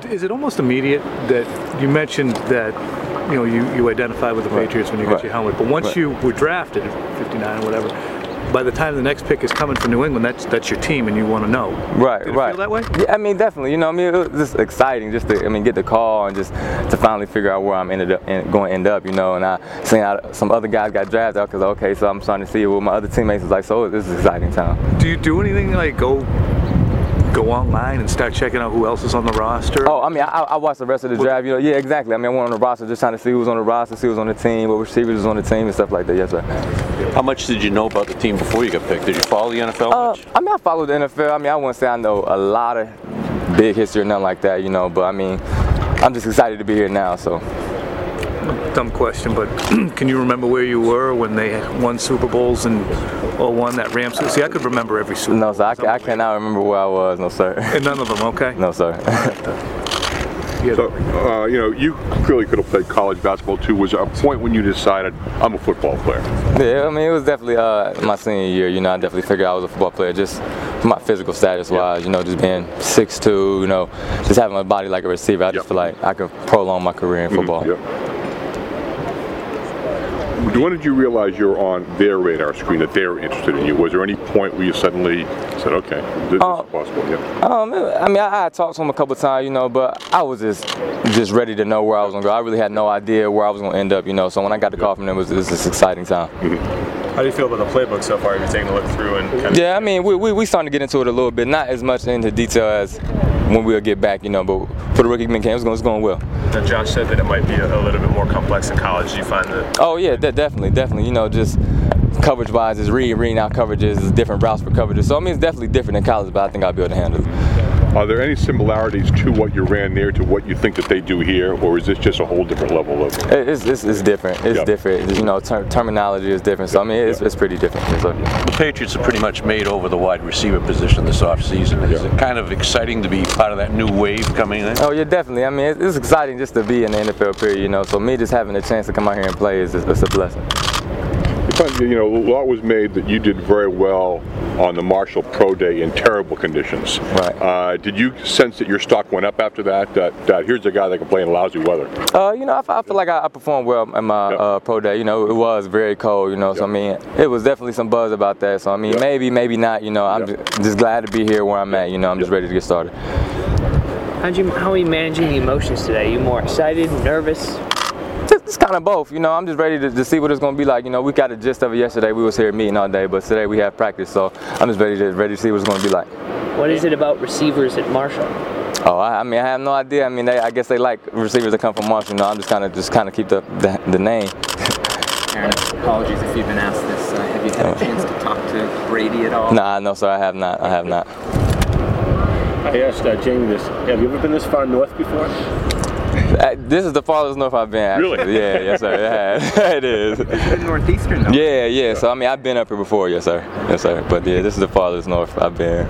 Is it almost immediate that you mentioned that you identified with the Patriots when you got your helmet, but once you were drafted at 59 or whatever, by the time the next pick is coming for New England, that's your team and you want to know. Right, Did it right. feel that way? Yeah, I mean, definitely. It was just exciting just to, get the call and just to finally figure out where I'm going to end up, and I seen out some other guys got drafted out because, okay, so I'm starting to see what my other teammates is like, so this is an exciting time. Do you do anything like go online and start checking out who else is on the roster? Oh, I mean, I watched the rest of the draft. Yeah, exactly. I mean, I went on the roster just trying to see who was on the roster, see who was on the team, what receivers was on the team, and stuff like that. Yes, sir. How much did you know about the team before you got picked? Did you follow the NFL much? I mean, I followed the NFL. I mean, I wouldn't say I know a lot of big history or nothing like that, but I mean, I'm just excited to be here now, so. Dumb question, but can you remember where you were when they won Super Bowls and won that Rams? See, I could remember every Super Bowl. No, sir, I cannot remember where I was, no, sir. And none of them, okay? No, sir. So, you clearly could have played college basketball too. Was there a point when you decided, I'm a football player? Yeah, I mean, it was definitely my senior year. I definitely figured I was a football player just for my physical status-wise, just being 6'2", just having a body like a receiver. I just feel like I could prolong my career in football. When did you realize you were on their radar screen, that they were interested in you? Was there any point where you suddenly said, okay, this is possible? I mean, I had talked to him a couple of times, but I was just ready to know where I was going to go. I really had no idea where I was going to end up, so when I got the call from them, it was this exciting time. How do you feel about the playbook so far? Have you taken a look through and kind of... Yeah, I mean, we starting to get into it a little bit, not as much into detail as when we'll get back, but for the rookie camp, it's going well. And Josh said that it might be a little bit more complex in college. Do you find that? Oh yeah, definitely. Just coverage-wise, is reading out coverages, is different routes for coverages. So I mean, it's definitely different in college, but I think I'll be able to handle it. Are there any similarities to what you ran there to what you think that they do here, or is this just a whole different level of? It's different. It's different. Terminology is different. So I mean, it's pretty different. So, The Patriots have pretty much made over the wide receiver position this offseason. Is it kind of exciting to be part of that new wave coming in? Oh yeah, definitely. I mean, it's exciting just to be in the NFL period. So me just having a chance to come out here and play is a blessing. A lot was made that you did very well on the Marshall Pro Day in terrible conditions. Right. Did you sense that your stock went up after that? That here's a guy that can play in lousy weather. I feel like I performed well in my Pro Day. It was very cold. So I mean, it was definitely some buzz about that. So I mean, maybe not. I'm just glad to be here where I'm at. I'm just ready to get started. How are you managing the emotions today? Are you more excited, nervous? It's kind of both, I'm just ready to see what it's going to be like. We got a gist of it yesterday. We was here meeting all day, but today we have practice, so I'm just ready to see what it's going to be like. What is it about receivers at Marshall? Oh, I mean, I have no idea. I mean, I guess they like receivers that come from Marshall. I'm just kind of keep the name. Aaron, apologies if you've been asked this. Have you had a chance to talk to Brady at all? No, sir, I have not. I asked Jamie this. Have you ever been this far north before? This is the farthest north I've been, actually. Really? Yeah, yes, sir. It is. It's been northeastern, though. Yeah. So, I mean, I've been up here before, yes, sir. But, yeah, this is the farthest north I've been.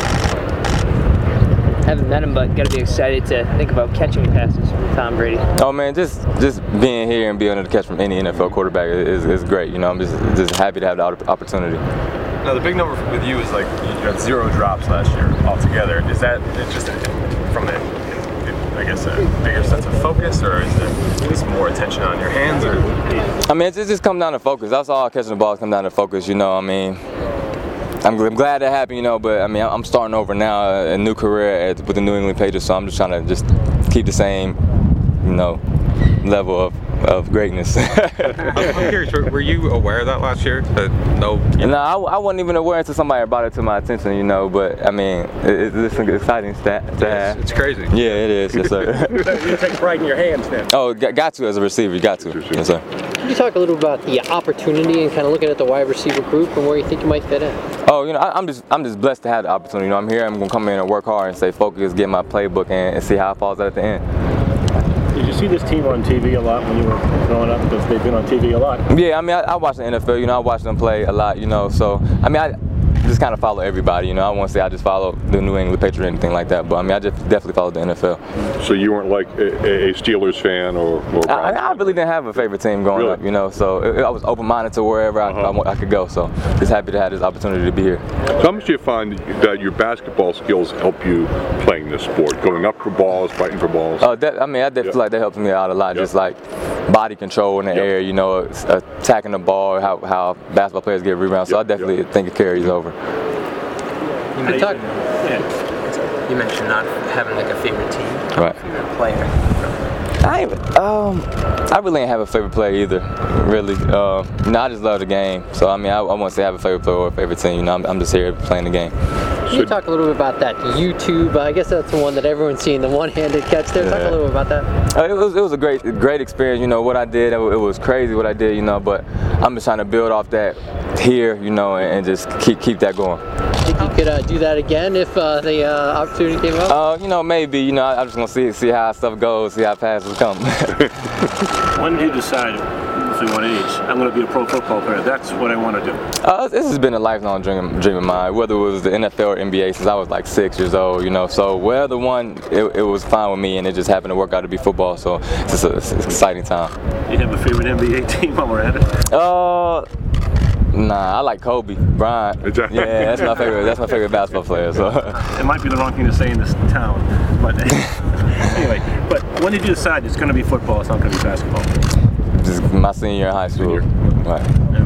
Haven't met him, but got to be excited to think about catching passes from Tom Brady. Oh, man, just being here and being able to catch from any NFL quarterback is great. I'm just happy to have the opportunity. Now, the big number with you is like you got 0 drops last year altogether. Is that just from the... I guess a bigger sense of focus, or is there just more attention on your hands? Or I mean, it just comes down to focus. That's all catching the ball comes down to focus. I mean, I'm glad that happened. But I mean, I'm starting over now, a new career with the New England Patriots. So I'm just trying to keep the same, level of greatness. I'm curious, were you aware of that last year? No, I wasn't even aware until somebody brought it to my attention, but I mean, it's an exciting stat to have. It's crazy. Yeah, it is, yes, sir. You take pride in your hands then. Oh, got to as a receiver, you got to, yes, sir. Can you talk a little about the opportunity and kind of looking at the wide receiver group and where you think you might fit in? Oh, I'm just blessed to have the opportunity. I'm here, I'm going to come in and work hard and stay focused, get my playbook and see how it falls out at the end. Did you see this team on TV a lot when you were growing up? Because they've been on TV a lot. Yeah, I mean, I watch the NFL. I watch them play a lot. So I mean, just kind of follow everybody. You know, I won't say I just follow the New England Patriots or anything like that, but I mean, I just definitely follow the NFL. So you weren't like a Steelers fan or I really didn't have a favorite team growing up, you know, so I was open-minded to wherever I could go, so just happy to have this opportunity to be here. So how much do you find that your basketball skills help you playing this sport, going up for balls, fighting for balls? I definitely feel like that helps me out a lot, just like body control in the air, you know, attacking the ball, how basketball players get rebounds, so I definitely think it carries over. You mentioned not having like a favorite team, right? Favorite player. I really ain't have a favorite player either, really. You know, I just love the game. So I mean, I won't say I have a favorite player or a favorite team. You know, I'm just here playing the game. Can you talk a little bit about that YouTube? I guess that's the one that everyone's seen, the one-handed catch there. Talk a little bit about that. It was a great experience. You know, what I did, it was crazy what I did. You know, but I'm just trying to build off that here. You know, and just keep that going. Think you could do that again if the opportunity came up? You know, maybe. You know, I'm just gonna see how stuff goes, see how passes come. When did you decide, roughly what age, I'm going to be a pro football player? That's what I want to do. This has been a lifelong dream of mine, whether it was the NFL or NBA since I was like 6 years old. You know, so whether one, it was fine with me, and it just happened to work out to be football. So it's an exciting time. You have a favorite NBA team while we're at it? Nah, I like Kobe Bryant. Yeah, that's my favorite. That's my favorite basketball player. So it might be the wrong thing to say in this town, but anyway. But when did you decide it's going to be football? It's not going to be basketball. Just my senior year in high school. Right.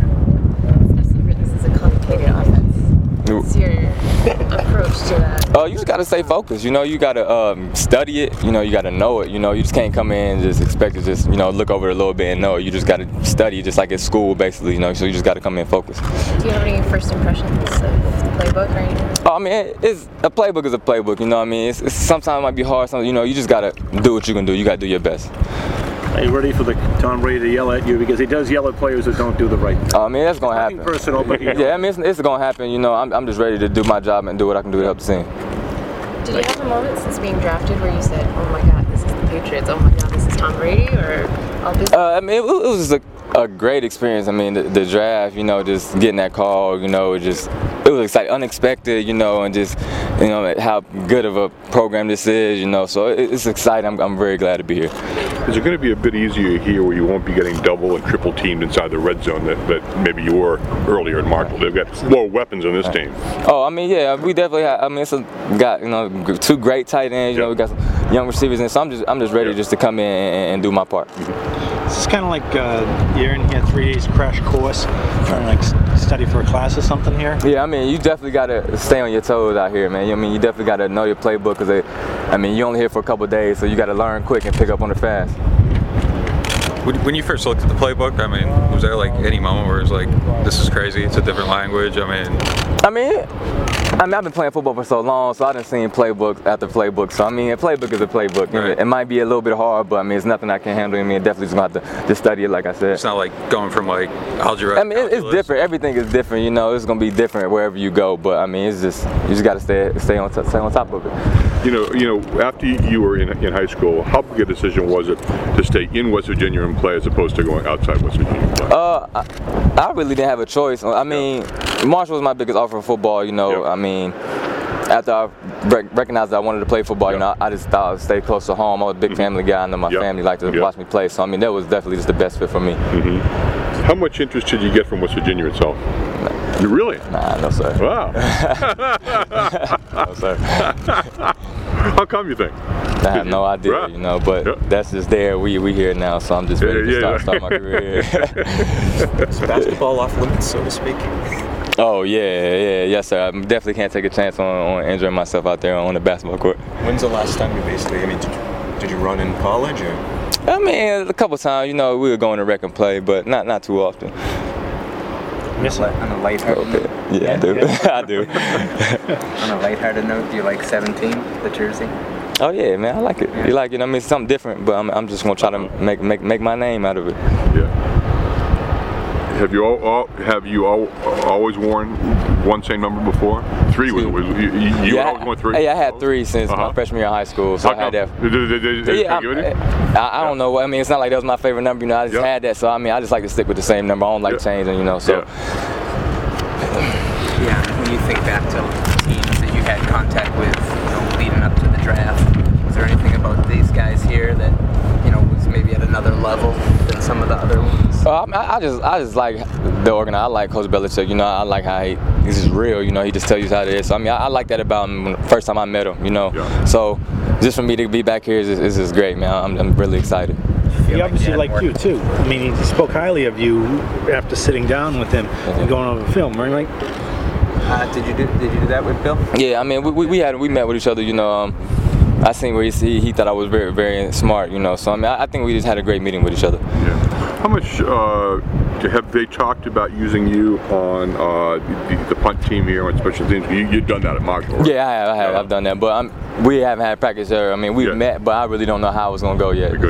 This is a complicated offense. What's your approach to that? You just gotta stay focused. You know, you gotta study it. You know, you gotta know it. You know, you just can't come in and just expect to just look over it a little bit and know it. You just gotta study, just like at school, basically. You know, so you just gotta come in focused. Do you have any first impressions of the playbook or anything? I mean, it's a playbook is a playbook. You know what I mean? It's sometimes it might be hard. You know, you just gotta do what you can do. You gotta do your best. Are you ready for Tom Brady to yell at you, because he does yell at players who don't do the right thing? I mean, that's gonna happen. Nothing personal, but yeah, I mean, it's gonna happen. You know, I'm just ready to do my job and do what I can do to help the team. Did you have a moment since being drafted where you said, "Oh my God, this is the Patriots. Oh my God, this is Tom Brady," or all this? I mean, it was a great experience. I mean, the draft. You know, just getting that call. You know, it was exciting, unexpected. You know, and just how good of a program this is. You know, so it's exciting. I'm very glad to be here. Is it going to be a bit easier here where you won't be getting double and triple teamed inside the red zone that maybe you were earlier in Marshall? They've got more weapons on this team. Oh, I mean, yeah, we definitely have. I mean, it's got two great tight ends. You know, we got some young receivers, and so I'm just ready just to come in and do my part. This is kind of like you're in here 3 days crash course, trying to like study for a class or something here. Yeah, I mean, you definitely gotta stay on your toes out here, man. I mean, you definitely gotta know your playbook, because I mean, you're only here for a couple of days, so you gotta learn quick and pick up on it fast. When you first looked at the playbook, I mean, was there like any moment where it's like, this is crazy, it's a different language? I mean, I've been playing football for so long, so I done seen playbook after playbook. So I mean, a playbook is a playbook. Right. It might be a little bit hard, but I mean, it's nothing I can handle. I mean, it definitely just gonna have to study it, like I said. It's not like going from like algebra. I mean, it's different. Everything is different. You know, it's gonna be different wherever you go. But I mean, it's just you just gotta stay on top of it. You know, after you were in high school, how big a decision was it to stay in West Virginia and play as opposed to going outside West Virginia and play? I really didn't have a choice. I mean, Marshall was my biggest offer for football. You know, I mean, after I recognized that I wanted to play football, you know, I just thought I'd stay close to home. I was a big family guy, and my family liked to watch me play. So I mean, that was definitely just the best fit for me. How much interest did you get from West Virginia itself? You really? Nah, no sir. Wow. No sir. How come, you think? I have no idea, you know, but that's just there. We here now, so I'm just ready to start my career here. Is basketball off limits, so to speak? Oh yes sir. I definitely can't take a chance on injuring myself out there on the basketball court. When's the last time you basically? I mean, did you run in college or? I mean, a couple times. You know, we were going to rec and play, but not too often. On a lighthearted note? Yeah, I do. I do. On a lighthearted note, do you like 17, the jersey? Oh yeah, man, I like it. You like it? I mean, it's something different, but I'm just gonna try to make my name out of it. Yeah. Have you always worn one same number before? 3 was you always worn 3? Hey, I had 3 since my freshman year of high school, so I had that. I don't know. I mean, it's not like that was my favorite number. You know, I just had that, so I mean, I just like to stick with the same number. I don't like changing. You know, so. Yeah. When you think back to teams that you had contact with, leading up to the draft, was there anything about these guys here that was maybe at another level than some of the other ones? I just like the organizer. I like Coach Belichick. I like how he's just real. He just tells you how it is. So I like that about him. When the first time I met him. Yeah. So just for me to be back here is just great, man. I'm really excited. He obviously liked you too. I mean, he spoke highly of you after sitting down with him and going over the film, right? Did you do that with Bill? Yeah, I mean, we met with each other. I seen where he thought I was very, very smart. So I think we just had a great meeting with each other. Yeah. How much have they talked about using you on the punt team here on special teams? You've done that at Marshall, right? Yeah, I have. I've done that, but we haven't had practice there. I mean, we've met, but I really don't know how it's gonna go yet.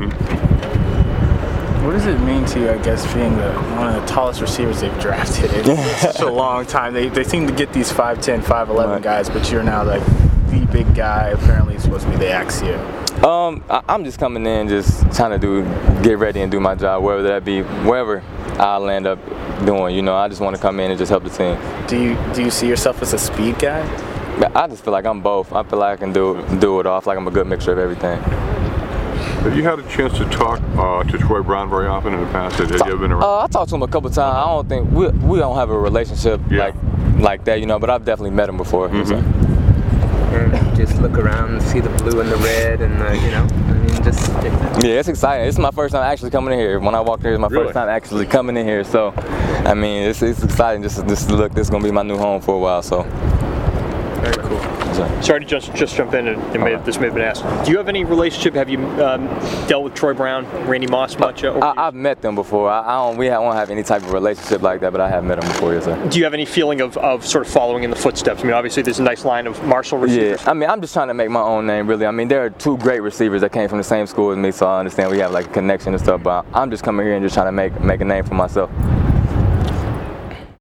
What does it mean to you, I guess, being one of the tallest receivers they've drafted? It's such a long time. They seem to get these 5'10", 5'11" guys, but you're now like the big guy. Apparently, it's supposed to be the X here. I'm just coming in, just trying to get ready and do my job, whether that be wherever I'll end up doing. I just want to come in and just help the team. Do you see yourself as a speed guy? I just feel like I'm both. I feel like I can do it all. I feel like I'm a good mixture of everything. Have you had a chance to talk to Troy Brown very often in the past? Have you ever been around? I talked to him a couple times. I don't think we don't have a relationship like that, but I've definitely met him before. And just look around and see the blue and the red and Yeah, it's exciting. It's my first time actually coming in here. When I walked here, it's my first time actually coming in here. So, I mean, it's exciting just to look. This is gonna be my new home for a while. So. Very cool. Sorry to just jump in, and this may have been asked. Do you have any relationship? Have you dealt with Troy Brown, Randy Moss much? I've met them before. We won't have any type of relationship like that, but I have met them before, yes, sir. Do you have any feeling of sort of following in the footsteps? I mean, obviously there's a nice line of Marshall receivers. Yeah, I mean, I'm just trying to make my own name, really. I mean, there are two great receivers that came from the same school as me, so I understand we have like a connection and stuff, but I'm just coming here and just trying to make a name for myself.